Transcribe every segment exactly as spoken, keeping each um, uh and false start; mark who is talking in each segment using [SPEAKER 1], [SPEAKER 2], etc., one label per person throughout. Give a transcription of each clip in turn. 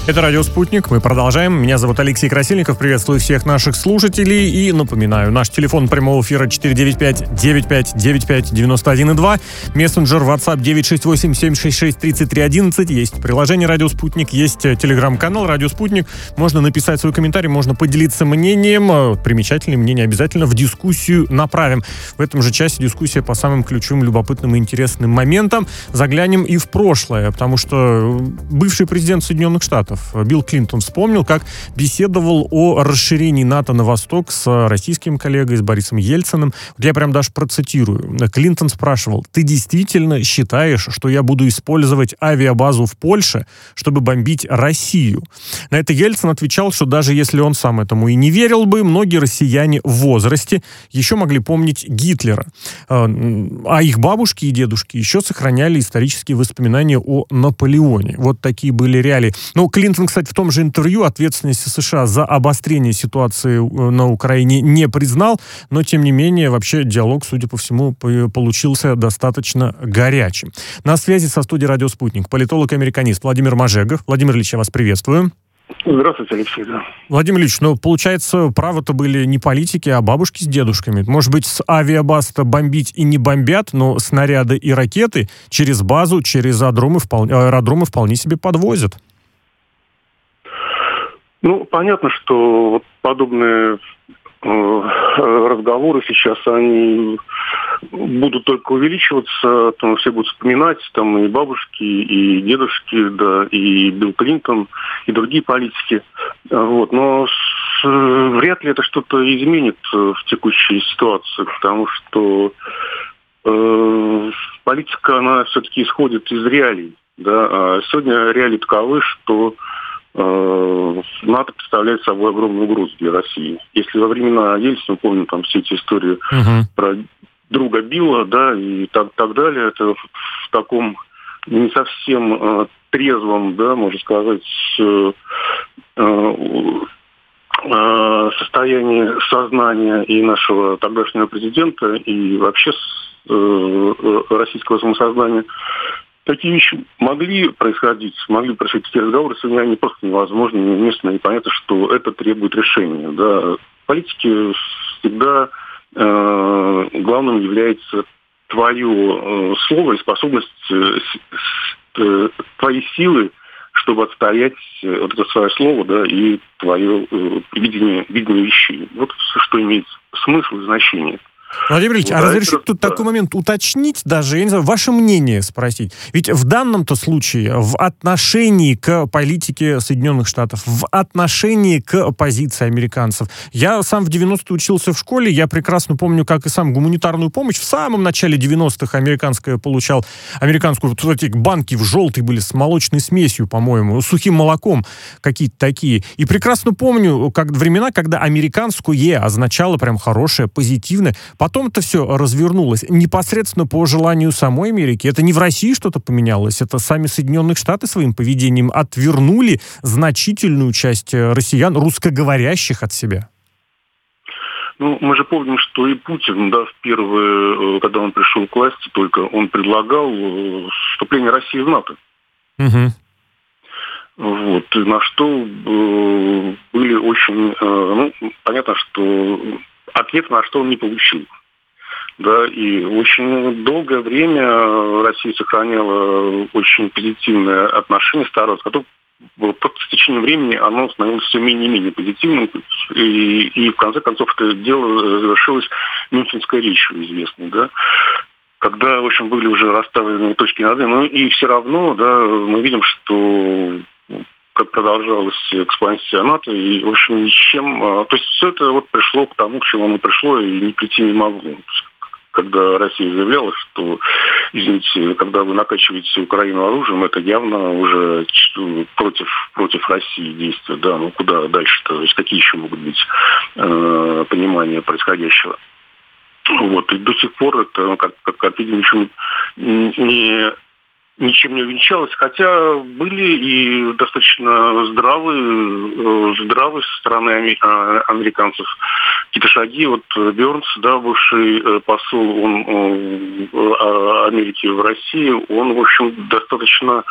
[SPEAKER 1] Это «Радио Спутник». Мы продолжаем. Меня зовут Алексей Красильников. Приветствую всех наших слушателей. И напоминаю, наш телефон прямого эфира четыре девять пять девять пять девять пять девяносто один и два. Мессенджер WhatsApp девять шесть восемь семь шесть шесть тридцать три одиннадцать. Есть приложение «Радио Спутник», есть телеграм-канал «Радио Спутник». Можно написать свой комментарий, можно поделиться мнением. Примечательное мнение обязательно в дискуссию направим. В этом же часе дискуссия по самым ключевым, любопытным и интересным моментам. Заглянем и в прошлое, потому что бывший президент Соединенных Штатов Билл Клинтон вспомнил, как беседовал о расширении НАТО на восток с российским коллегой, с Борисом Ельциным. Вот я прям даже процитирую. Клинтон спрашивал: «Ты действительно считаешь, что я буду использовать авиабазу в Польше, чтобы бомбить Россию?» На это Ельцин отвечал, что даже если он сам этому и не верил бы, многие россияне в возрасте еще могли помнить Гитлера. А их бабушки и дедушки еще сохраняли исторические воспоминания о Наполеоне. Вот такие были реалии. Но Клинтон Клинтон, кстати, в том же интервью ответственности США за обострение ситуации на Украине не признал, но, тем не менее, вообще диалог, судя по всему, получился достаточно горячим. На связи со студией «Радио Спутник» политолог-американист Владимир Мажегов. Владимир Ильич, я вас приветствую.
[SPEAKER 2] Здравствуйте, Алексей. Да.
[SPEAKER 1] Владимир Ильич, ну, получается, правы-то были не политики, а бабушки с дедушками. Может быть, с авиабаз-то бомбить и не бомбят, но снаряды и ракеты через базу, через аэродромы вполне, аэродромы вполне себе подвозят.
[SPEAKER 2] Ну, понятно, что вот подобные э, разговоры сейчас, они будут только увеличиваться, там все будут вспоминать, там и бабушки, и дедушки, да, и Билл Клинтон, и другие политики. Вот. Но с, вряд ли это что-то изменит в текущей ситуации, потому что э, политика, она все-таки исходит из реалий. Да? А сегодня реалии таковы, что НАТО представляет собой огромную угрозу для России. Если во времена Ельцина, помню, там все эти истории uh-huh. про друга Билла, да, и так, так далее, это в, в таком не совсем э, трезвом, да, можно сказать, э, э, состоянии сознания и нашего тогдашнего президента, и вообще э, российского самосознания. Такие вещи могли происходить, могли происходить такие разговоры, сегодня они просто невозможны, неуместны, и понятно, что это требует решения. Да. Политики всегда э, главным является твое э, слово и способность, э, э, твои силы, чтобы отстоять вот это свое слово, да, и твое э, видение, видение вещей. Вот что имеет смысл и значение.
[SPEAKER 1] Владимир Ильич,
[SPEAKER 2] вот,
[SPEAKER 1] а разрешите
[SPEAKER 2] это,
[SPEAKER 1] тут
[SPEAKER 2] да.
[SPEAKER 1] такой момент уточнить даже, я не знаю, ваше мнение спросить. Ведь в данном-то случае, в отношении к политике Соединенных Штатов, в отношении к позиции американцев, я сам в девяностые учился в школе, я прекрасно помню, как и сам гуманитарную помощь в самом начале девяностых американская получал, американскую, вот эти банки в желтой были с молочной смесью, по-моему, сухим молоком, какие-то такие. И прекрасно помню как времена, когда американское означало прям хорошее, позитивное. Потом это все развернулось непосредственно по желанию самой Америки. Это не в России что-то поменялось, это сами Соединенные Штаты своим поведением отвернули значительную часть россиян, русскоговорящих, от себя.
[SPEAKER 2] Ну, мы же помним, что и Путин, да, в первые, когда он пришел к власти, только он предлагал вступление России в НАТО.
[SPEAKER 1] Угу.
[SPEAKER 2] Вот, и на что э, были очень, э, ну, понятно, что ответ на что он не получил. Да, и очень долгое время Россия сохраняла очень позитивное отношение, старалась, которое просто с течением времени оно становилось все менее и менее позитивным. И, и в конце концов это дело завершилось Мюнхенской речью известной, да, когда, в общем, были уже расставлены точки над «и». Ну и все равно, да, мы видим, что как продолжалась экспансия НАТО, и, в общем, ничем... То есть все это вот пришло к тому, к чему оно пришло, и не прийти не могло. Когда Россия заявляла, что, извините, когда вы накачиваете Украину оружием, это явно уже против, против России действия. Да, ну куда дальше-то? То есть какие еще могут быть э, понимания происходящего? Вот, и до сих пор это, как, как, как видим, ничего не... ничем не увенчалось, хотя были и достаточно здравые, здравые со стороны американцев какие-то шаги. Вот Бернс, да, бывший посол он, Америки в России, он, в общем, достаточно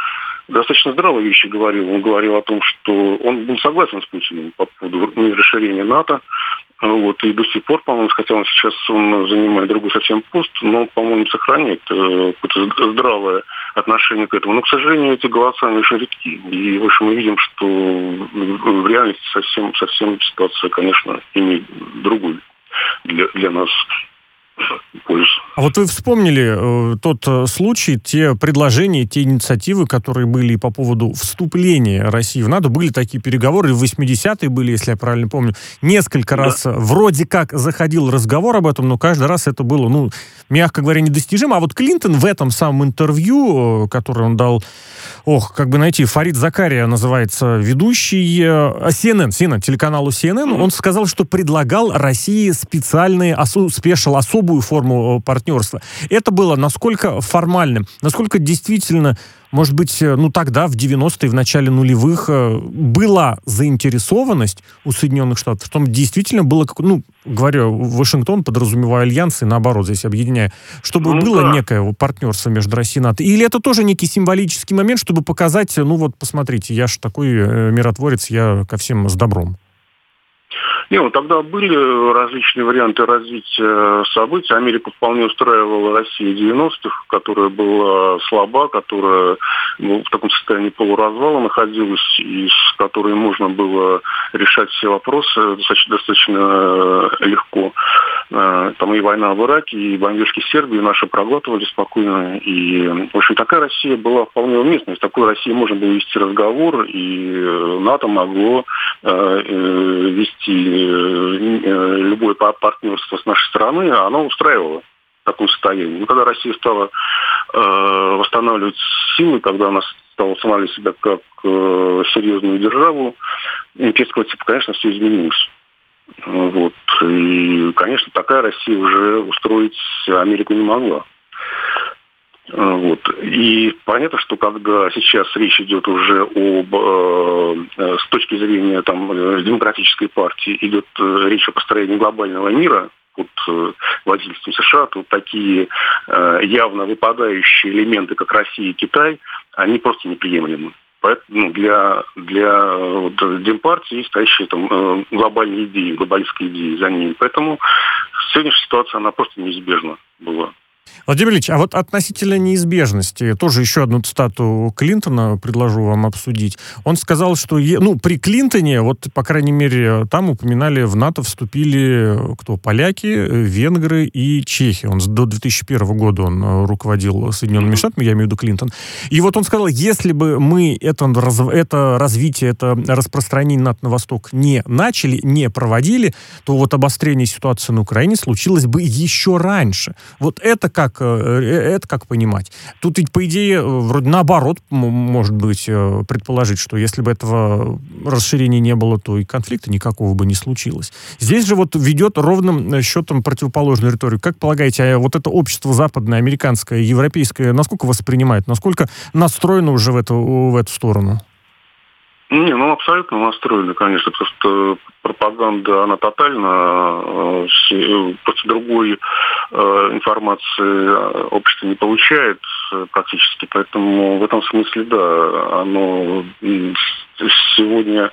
[SPEAKER 2] достаточно здравые вещи говорил. Он говорил о том, что он был согласен с Путиным по поводу расширения НАТО. Вот, и до сих пор, по-моему, хотя он сейчас он занимает другой совсем пост, но, по-моему, сохраняет э, какое-то здравое отношение к этому. Но, к сожалению, эти голоса очень редки. И, в общем, мы видим, что в реальности совсем, совсем ситуация, конечно, имеет другую для, для нас пользу.
[SPEAKER 1] А вот вы вспомнили э, тот э, случай, те предложения, те инициативы, которые были по поводу вступления России в НАТО. Были такие переговоры, в восьмидесятые были, если я правильно помню. Несколько да. раз вроде как заходил разговор об этом, но каждый раз это было, ну, мягко говоря, недостижимо. А вот Клинтон в этом самом интервью, э, которое он дал, ох, как бы найти, Фарид Закария называется, ведущий э, си эн эн, си эн эн, телеканалу си эн эн, mm-hmm. он сказал, что предлагал России специальные, осу, спешл, особую форму партнерства. Это было насколько формальным, насколько действительно, может быть, ну тогда, в девяностые, в начале нулевых, была заинтересованность у Соединенных Штатов, в том действительно было, ну, говорю, Вашингтон, подразумевая альянсы, наоборот, здесь объединяя, чтобы ну, было да. некое партнерство между Россией и НАТО. Или это тоже некий символический момент, чтобы показать, ну вот, посмотрите, я же такой миротворец, я ко всем с добром.
[SPEAKER 2] Не, ну тогда были различные варианты развития событий. Америку вполне устраивала Россия девяностых, которая была слаба, которая ну, в таком состоянии полуразвала находилась, и с которой можно было решать все вопросы достаточно, достаточно легко. Там и война в Ираке, и бомбежки Сербии наши проглатывали спокойно. И, в общем, такая Россия была вполне уместной. С такой Россией можно было вести разговор, и НАТО могло э, вести любое партнерство с нашей стороны, оно устраивало в таком состоянии. Но когда Россия стала э, восстанавливать силы, когда она стала устанавливать себя как э, серьезную державу имперского типа, конечно, все изменилось. Вот. И, конечно, такая Россия уже устроить Америку не могла. Вот. И понятно, что когда сейчас речь идет уже об, э, с точки зрения там, демократической партии, идет э, речь о построении глобального мира под э, водительством США, то такие э, явно выпадающие элементы, как Россия и Китай, они просто неприемлемы. Поэтому для, для вот, Демпартии есть стоящие там э, глобальные идеи, глобалистские идеи за ними. Поэтому сегодняшняя ситуация, она просто неизбежна была.
[SPEAKER 1] Владимир Ильич, а вот относительно неизбежности, тоже еще одну цитату Клинтона предложу вам обсудить. Он сказал, что ну, при Клинтоне, вот, по крайней мере, там упоминали, в НАТО вступили кто? Поляки, венгры и чехи. Он до две тысячи первого года он руководил Соединенными Штатами, я имею в виду Клинтон. И вот он сказал, если бы мы это, это развитие, это распространение НАТО на восток не начали, не проводили, то вот обострение ситуации на Украине случилось бы еще раньше. Вот это как это как понимать? Тут ведь, по идее, вроде наоборот, может быть, предположить, что если бы этого расширения не было, то и конфликта никакого бы не случилось. Здесь же вот ведет ровным счетом противоположную риторику. Как полагаете, а вот это общество западное, американское, европейское, насколько воспринимает, насколько настроено уже в эту, в эту сторону?
[SPEAKER 2] Не, ну абсолютно настроены, конечно. Просто пропаганда, она тотальна. Просто другой информации общество не получает практически. Поэтому в этом смысле, да, оно сегодня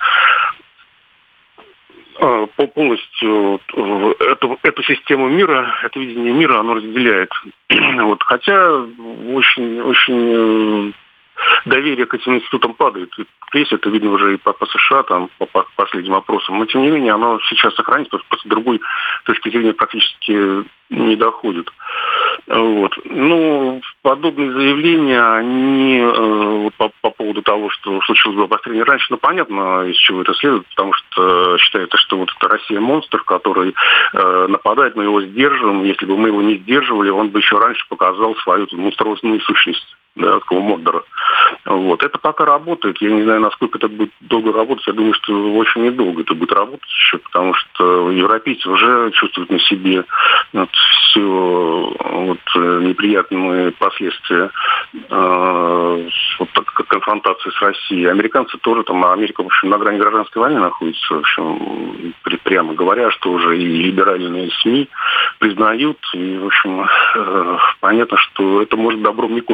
[SPEAKER 2] полностью эту, эту систему мира, это видение мира, оно разделяет. Вот. Хотя очень, очень доверие к этим институтам падает. Здесь это видно уже и по, по США, там, по, по последним вопросам. Но, тем не менее, оно сейчас сохранится, потому что просто другой точки зрения практически не доходит. Вот. Ну, подобные заявления, они э, по, по поводу того, что случилось бы обострение раньше, ну, понятно, из чего это следует, потому что считается, что вот это Россия монстр, который э, нападает, мы его сдерживаем. Если бы мы его не сдерживали, он бы еще раньше показал свою монструозную сущность. Да, такого Мордора. Вот. Это пока работает. Я не знаю, насколько это будет долго работать. Я думаю, что очень недолго это будет работать еще, потому что европейцы уже чувствуют на себе вот, все вот, неприятные последствия э, вот, так, конфронтации с Россией. Американцы тоже там, а Америка, в общем, на грани гражданской войны находится, в общем, при, прямо говоря, что уже и либеральные СМИ признают. И, в общем, э, понятно, что это может добром не кончиться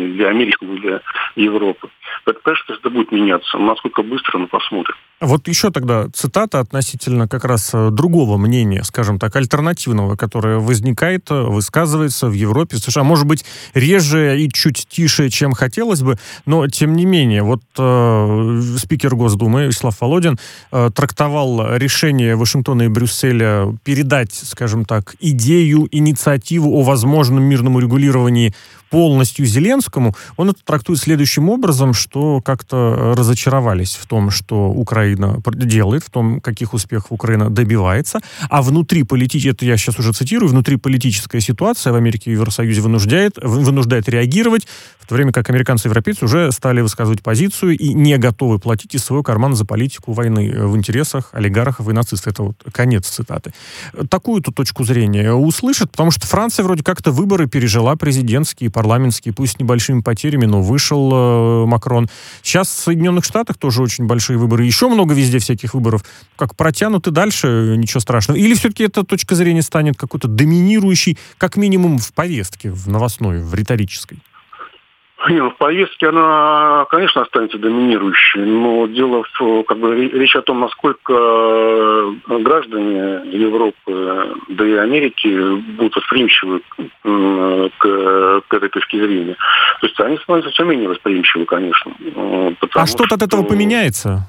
[SPEAKER 2] выгодной для Америки, для Европы. Это, конечно, это будет меняться. Насколько быстро, мы посмотрим.
[SPEAKER 1] Вот еще тогда цитата относительно как раз другого мнения, скажем так, альтернативного, которое возникает, высказывается в Европе, в США. Может быть, реже и чуть тише, чем хотелось бы, но тем не менее, вот э, спикер Госдумы Вячеслав Володин э, трактовал решение Вашингтона и Брюсселя передать, скажем так, идею, инициативу о возможном мирном урегулировании полностью Зеленскому. Он это трактует следующим образом, что как-то разочаровались в том, что Украина делает, в том, каких успехов Украина добивается, а внутри политической, это я сейчас уже цитирую, внутриполитическая ситуация в Америке и Евросоюзе вынуждает, вынуждает реагировать, в то время как американцы и европейцы уже стали высказывать позицию и не готовы платить из своего кармана за политику войны в интересах олигархов и нацистов. Это вот конец цитаты. Такую-то точку зрения услышат, потому что Франция вроде как-то выборы пережила президентские, парламентские, пусть с небольшими потерями, но вышел э, Макрон. Сейчас в Соединенных Штатах тоже очень большие выборы. Еще много везде всяких выборов. Как протянуты дальше, ничего страшного. Или все-таки эта точка зрения станет какой-то доминирующей, как минимум в повестке, в новостной, в риторической?
[SPEAKER 2] Не, ну, в повестке она, конечно, останется доминирующей, но дело в, как бы, речь о том, насколько граждане Европы, да и Америки будут восприимчивы к, к этой точке зрения. То есть они становятся все менее восприимчивы, конечно.
[SPEAKER 1] А что-то что... от этого поменяется?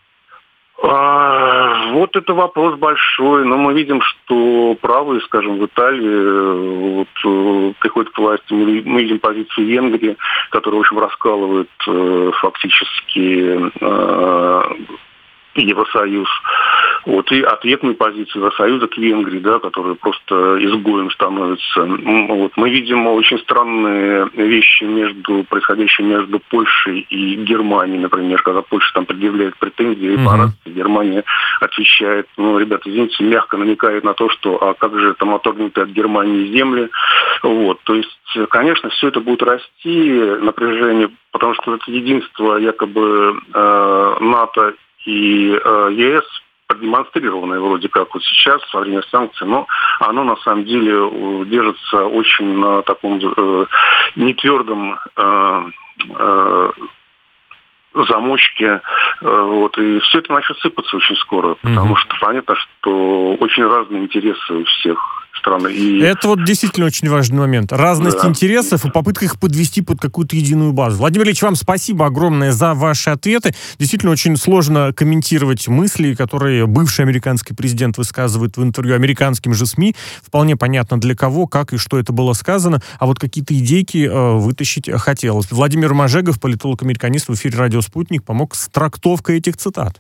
[SPEAKER 2] А, вот это вопрос большой, но мы видим, что правые, скажем, в Италии вот, приходят к власти. Мы, мы видим позицию Венгрии, которая, в общем, раскалывает э, фактически э, Евросоюз. Вот, и ответную позицию Евросоюза к Венгрии, да, которая просто изгоем становится. Вот, мы видим очень странные вещи, между, происходящие между Польшей и Германией, например, когда Польша там предъявляет претензии, и по рации Германия отвечает, ну, ребята, извините, мягко намекает на то, что а как же там отторгнутые от Германии земли. Вот, то есть, конечно, все это будет расти, напряжение, потому что это единство якобы э, НАТО и э, ЕС, продемонстрированное вроде как вот сейчас во время санкций, но оно на самом деле держится очень на таком э, нетвердом э, э, замочке, э, вот, и все это начнет сыпаться очень скоро, потому mm-hmm. что понятно, что очень разные интересы у всех стран. И...
[SPEAKER 1] Это вот действительно очень важный момент. Разность да. интересов и попытка их подвести под какую-то единую базу. Владимир Ильич, вам спасибо огромное за ваши ответы. Действительно очень сложно комментировать мысли, которые бывший американский президент высказывает в интервью американским же СМИ. Вполне понятно для кого, как и что это было сказано. А вот какие-то идейки э, вытащить хотелось. Владимир Мажегов, политолог-американист, в эфире «Радио Спутник», помог с трактовкой этих цитат.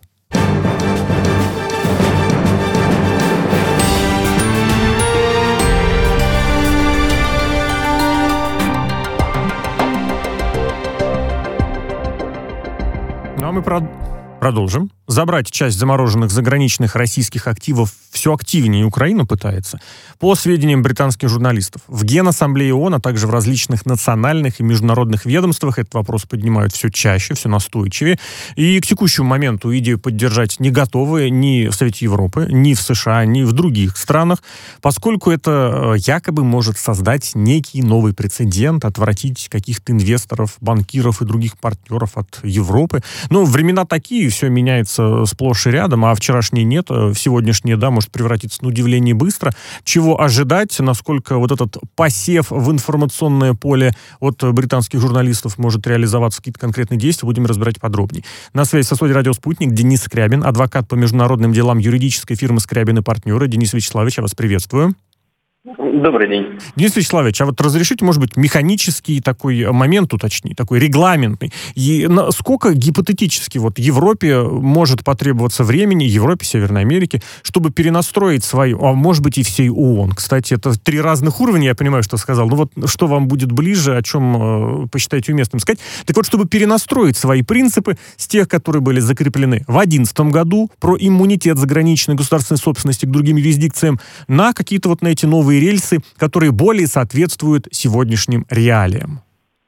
[SPEAKER 1] Ну, а мы прод... продолжим. Забрать часть замороженных заграничных российских активов все активнее Украина пытается. По сведениям британских журналистов, в Генассамблее ООН, а также в различных национальных и международных ведомствах этот вопрос поднимают все чаще, все настойчивее. И к текущему моменту идею поддержать не готовы ни в Совете Европы, ни в США, ни в других странах, поскольку это якобы может создать некий новый прецедент, отвратить каких-то инвесторов, банкиров и других партнеров от Европы. Но времена такие, все меняется сплошь и рядом, а вчерашний нет, сегодняшний, да, может превратиться на удивление быстро. Чего ожидать, насколько вот этот посев в информационное поле от британских журналистов может реализоваться, какие-то конкретные действия, будем разбирать подробнее. На связи со студией «Радио Спутник» Денис Скрябин, адвокат по международным делам юридической фирмы «Скрябин и партнеры». Денис Вячеславович, я вас приветствую.
[SPEAKER 2] Добрый день.
[SPEAKER 1] Денис Вячеславович, а вот разрешите, может быть, механический такой момент уточнить, такой регламентный. И сколько гипотетически вот Европе может потребоваться времени, Европе, Северной Америке, чтобы перенастроить свою, а может быть и всей ООН? Кстати, это три разных уровня, я понимаю, что сказал. Ну вот что вам будет ближе, о чем э, посчитаете уместным сказать. Так вот, чтобы перенастроить свои принципы с тех, которые были закреплены в две тысячи одиннадцатом году про иммунитет заграничной государственной собственности к другим юрисдикциям, на какие-то вот на эти новые рельсы, которые более соответствуют сегодняшним реалиям?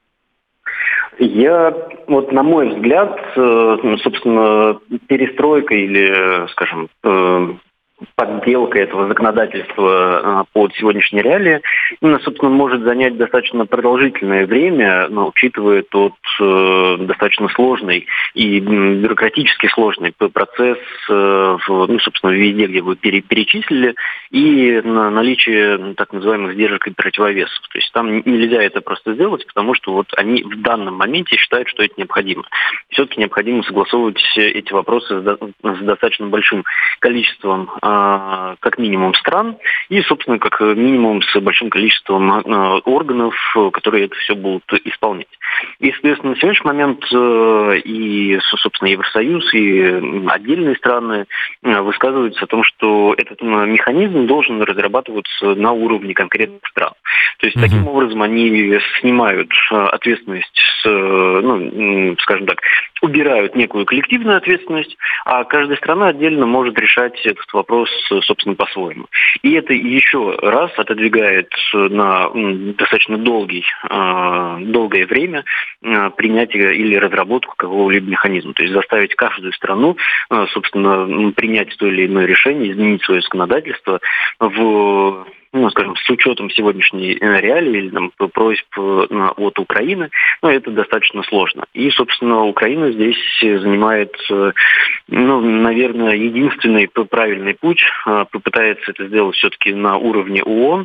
[SPEAKER 3] Я, вот на мой взгляд, собственно, перестройка или, скажем, подделка этого законодательства под сегодняшние реалии, ну, собственно, может занять достаточно продолжительное время, но учитывая тот э, достаточно сложный и бюрократически сложный процесс, э, в, ну, собственно, везде, где вы пере, перечислили, и на наличие так называемых сдержек и противовесов. То есть там нельзя это просто сделать, потому что вот они в данном моменте считают, что это необходимо. Все-таки необходимо согласовывать эти вопросы с, с достаточно большим количеством э, как минимум стран и, собственно, как минимум с большим количеством э, органов, которые это все будут исполнять. И, соответственно, на сегодняшний момент э, и, собственно, Евросоюз, и отдельные страны э, высказываются о том, что этот механизм должен разрабатываться на уровне конкретных стран. То есть, mm-hmm. таким образом, они снимают ответственность с, ну, скажем так, убирают некую коллективную ответственность, а каждая страна отдельно может решать этот вопрос, собственно, по-своему. И это еще раз отодвигает на достаточно долгий, долгое время принятие или разработку какого-либо механизма. То есть заставить каждую страну, собственно, принять то или иное решение, изменить свое законодательство в... ну, скажем, с учетом сегодняшней реалии или там, просьб от Украины, ну, это достаточно сложно. И, собственно, Украина здесь занимает, ну, наверное, единственный правильный путь, попытается это сделать все-таки на уровне ООН,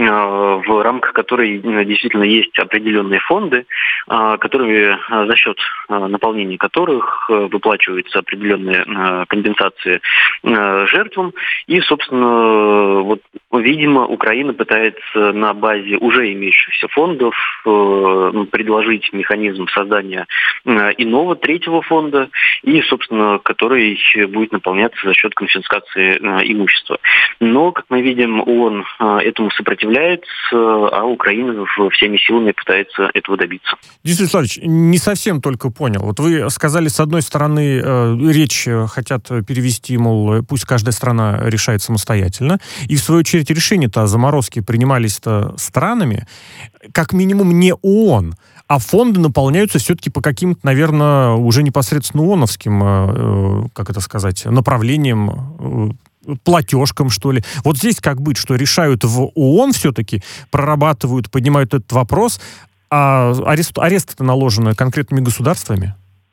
[SPEAKER 3] в рамках которой действительно есть определенные фонды, которые, за счет наполнения которых выплачиваются определенные компенсации жертвам. И, собственно, вот, видимо, Украина пытается на базе уже имеющихся фондов э, предложить механизм создания э, иного третьего фонда, и, собственно, который будет наполняться за счет конфискации э, имущества. Но, как мы видим, ООН э, этому сопротивляется, а Украина всеми силами пытается этого добиться.
[SPEAKER 1] Денис Вячеславович, не совсем только понял. Вот вы сказали, с одной стороны, э, речь хотят перевести, мол, пусть каждая страна решает самостоятельно, и, в свою очередь, решение-то о заморозке принимались-то странами, как минимум не ООН, а фонды наполняются все-таки по каким-то, наверное, уже непосредственно ООНовским, э, как это сказать, направлениям, э, платежкам, что ли. Вот здесь как быть, что решают в ООН все-таки, прорабатывают, поднимают этот вопрос, а арест, аресты-то наложены конкретными государствами?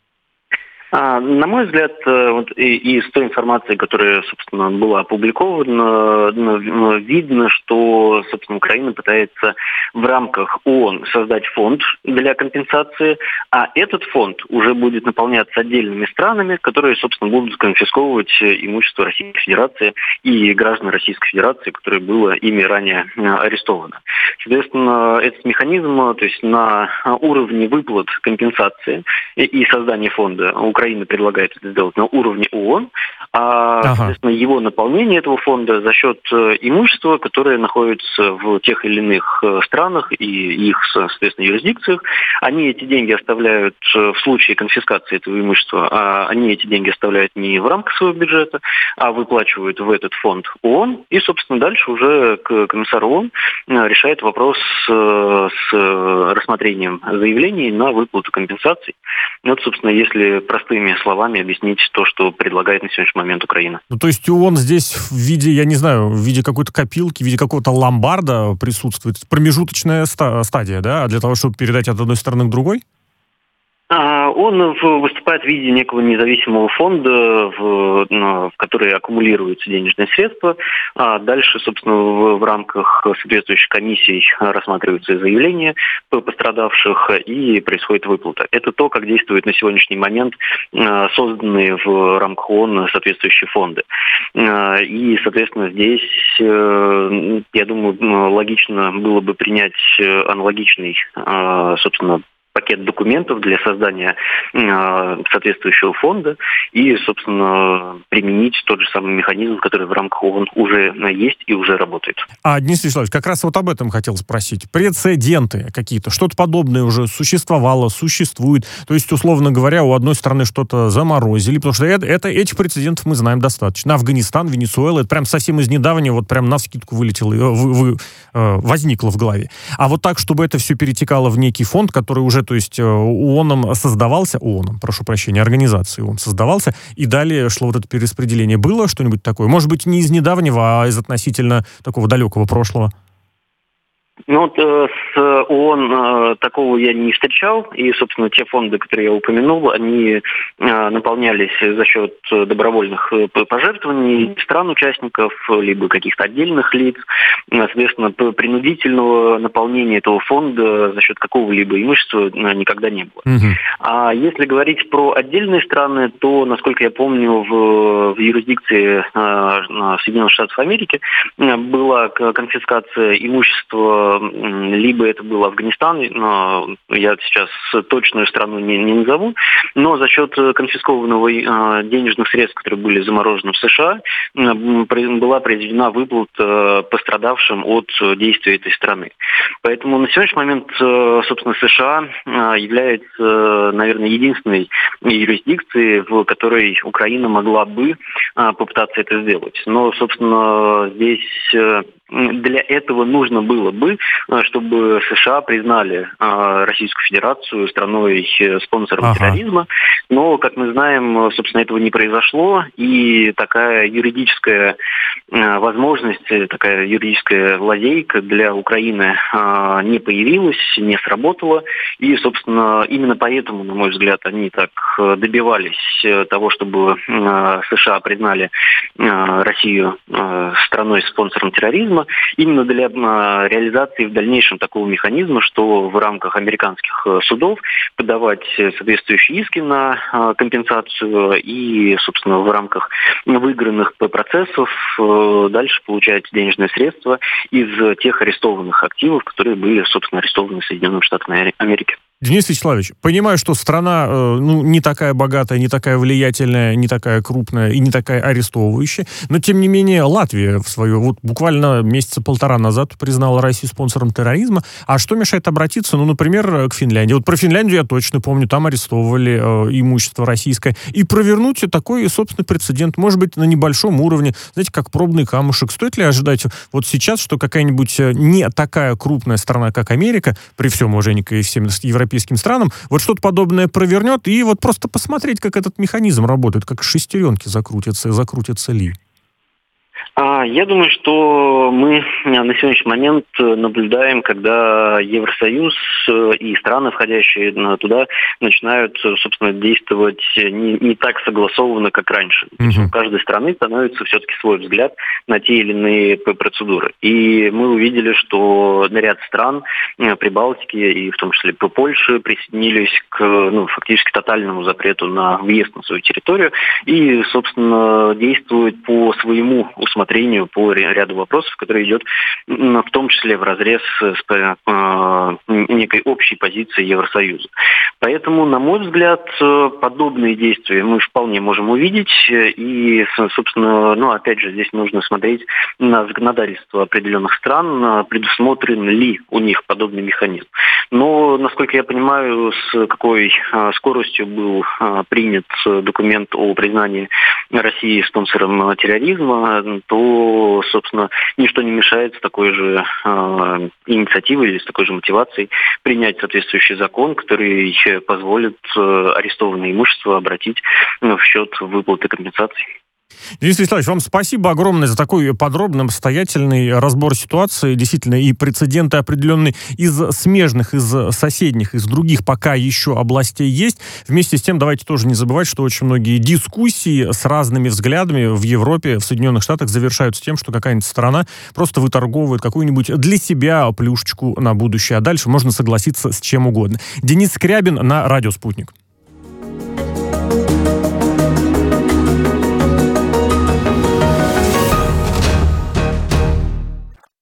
[SPEAKER 3] На мой взгляд, вот, и, и из той информации, которая, собственно, была опубликована, видно, что, собственно, Украина пытается в рамках ООН создать фонд для компенсации, а этот фонд уже будет наполняться отдельными странами, которые, собственно, будут конфисковывать имущество Российской Федерации и граждан Российской Федерации, которое было ими ранее арестовано. Соответственно, этот механизм, то есть на уровне выплат компенсации и, и создания фонда, Украина предлагает это сделать на уровне ООН, а, ага. соответственно, его наполнение этого фонда за счет имущества, которое находится в тех или иных странах и их, соответственно, юрисдикциях, они эти деньги оставляют в случае конфискации этого имущества, а они эти деньги оставляют не в рамках своего бюджета, а выплачивают в этот фонд ООН, и, собственно, дальше уже комиссар ООН решает вопрос с рассмотрением заявлений на выплату компенсаций. Вот, собственно, если простыми словами объяснить то, что предлагает на сегодняшний момент Украина.
[SPEAKER 1] Ну, то есть ООН здесь в виде, я не знаю, в виде какой-то копилки, в виде какого-то ломбарда присутствует. Промежуточная стадия, да, для того, чтобы передать от одной стороны к другой?
[SPEAKER 3] Он выступает в виде некого независимого фонда, в, в который аккумулируются денежные средства. А дальше, собственно, в, в рамках соответствующих комиссий рассматриваются заявления пострадавших и происходит выплата. Это то, как действуют на сегодняшний момент созданные в рамках ООН соответствующие фонды. И, соответственно, здесь, я думаю, логично было бы принять аналогичный, собственно, пакет документов для создания э, соответствующего фонда и, собственно, применить тот же самый механизм, который в рамках ООН уже есть и уже работает.
[SPEAKER 1] А, Денис Вячеславович, как раз вот об этом хотел спросить. Прецеденты какие-то, что-то подобное уже существовало, существует. То есть, условно говоря, у одной страны что-то заморозили, потому что это, это, этих прецедентов мы знаем достаточно. Афганистан, Венесуэла, это прям совсем из недавнего, вот прям навскидку вылетело, вы, вы, э, возникло в голове. А вот так, чтобы это все перетекало в некий фонд, который уже то есть ООНом создавался, ООНом, прошу прощения, организацией ООН создавался, и далее шло вот это перераспределение. Было что-нибудь такое? Может быть, не из недавнего, а из относительно такого далекого прошлого?
[SPEAKER 3] Ну, вот э, с ООН э, такого я не встречал, и, собственно, те фонды, которые я упомянул, они э, наполнялись за счет добровольных пожертвований стран-участников, либо каких-то отдельных лиц. Соответственно, принудительного наполнения этого фонда за счет какого-либо имущества никогда не было. Угу. А если говорить про отдельные страны, то, насколько я помню, в, в юрисдикции э, Соединенных Штатов Америки была конфискация имущества. Либо это был Афганистан, но я сейчас точную страну не, не назову, но за счет конфискованного денежных средств, которые были заморожены в США, была произведена выплата пострадавшим от действий этой страны. Поэтому на сегодняшний момент, собственно, США является, наверное, единственной юрисдикцией, в которой Украина могла бы попытаться это сделать. Но, собственно, здесь для этого нужно было бы, чтобы США признали Российскую Федерацию страной-спонсором ага. терроризма. Но, как мы знаем, собственно, этого не произошло. И такая юридическая возможность, такая юридическая лазейка для Украины не появилась, не сработала. И, собственно, именно поэтому, на мой взгляд, они так добивались того, чтобы США признали Россию страной-спонсором терроризма, именно для реализации в дальнейшем такого механизма, что в рамках американских судов подавать соответствующие иски на компенсацию и, собственно, в рамках выигранных процессов дальше получать денежные средства из тех арестованных активов, которые были, собственно, арестованы Соединенными Штатами Америки.
[SPEAKER 1] Денис Вячеславович, понимаю, что страна э, ну, не такая богатая, не такая влиятельная, не такая крупная и не такая арестовывающая, но, тем не менее, Латвия в свое, вот буквально месяца полтора назад признала Россию спонсором терроризма. А что мешает обратиться, ну, например, к Финляндии? Вот про Финляндию я точно помню, там арестовывали э, имущество российское. И провернуть такой собственный прецедент, может быть, на небольшом уровне, знаете, как пробный камушек. Стоит ли ожидать вот сейчас, что какая-нибудь не такая крупная страна, как Америка, при всем уважении к всем европейским странам, вот что-то подобное провернет, и вот просто посмотреть, как этот механизм работает, как шестеренки закрутятся, закрутятся ли?
[SPEAKER 3] Я думаю, что мы на сегодняшний момент наблюдаем, когда Евросоюз и страны, входящие туда, начинают, собственно, действовать не, не так согласованно, как раньше. Uh-huh. У каждой страны становится все-таки свой взгляд на те или иные процедуры. И мы увидели, что ряд стран Прибалтики, и в том числе по Польше, присоединились к ну, фактически тотальному запрету на въезд на свою территорию и, собственно, действуют по своему усмотрению по ряду вопросов, которые идет в том числе вразрез с э, некой общей позицией Евросоюза. Поэтому, на мой взгляд, подобные действия мы вполне можем увидеть. И, собственно, ну, опять же, здесь нужно смотреть на законодательство определенных стран, предусмотрен ли у них подобный механизм. Но, насколько я понимаю, с какой скоростью был принят документ о признании России спонсором терроризма, то, собственно, ничто не мешает с такой же э, инициативой или с такой же мотивацией принять соответствующий закон, который позволит э, арестованное имущество обратить в счет выплаты компенсаций.
[SPEAKER 1] Денис Вячеславович, вам спасибо огромное за такой подробный, обстоятельный разбор ситуации. Действительно, и прецеденты определенные из смежных, из соседних, из других пока еще областей есть. Вместе с тем, давайте тоже не забывать, что очень многие дискуссии с разными взглядами в Европе, в Соединенных Штатах завершаются тем, что какая-нибудь страна просто выторговывает какую-нибудь для себя плюшечку на будущее. А дальше можно согласиться с чем угодно. Денис Скрябин на Радио «Спутник».